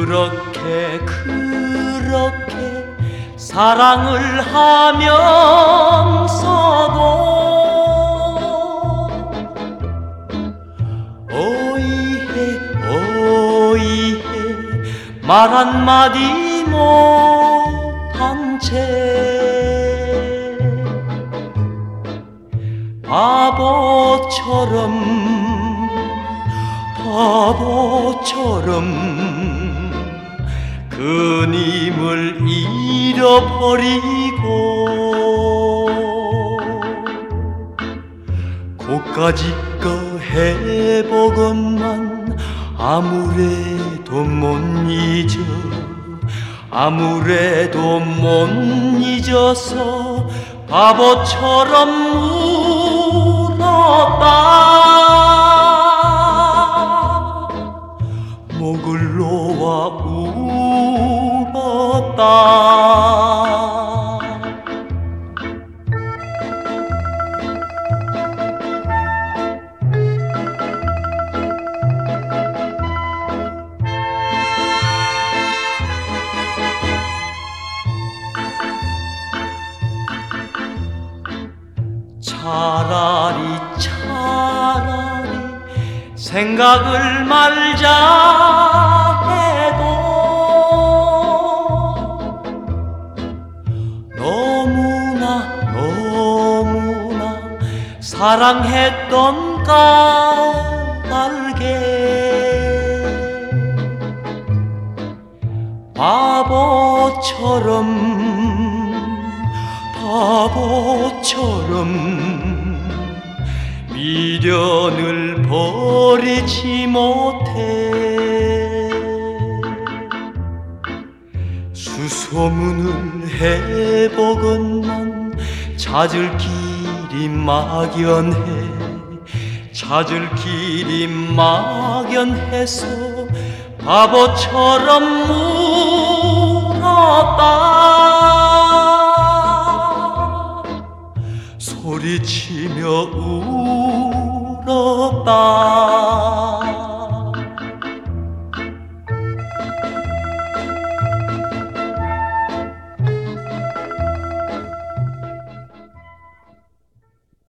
그렇게 사랑을 하면서도 오이해 말 한마디 못한 채 바보처럼 그님을 잃어버리고 고까짓거 해보건만 아무래도 못 잊어서 바보처럼 울었다. 목을 놓아 울었다. 차라리 생각을 말자 해도 너무나 사랑했던 까닭에 바보처럼 미련을 버리지 못해 수소문을 해보건만 찾을 길이 막연해서 바보처럼 울었다. 소리치며 울었다.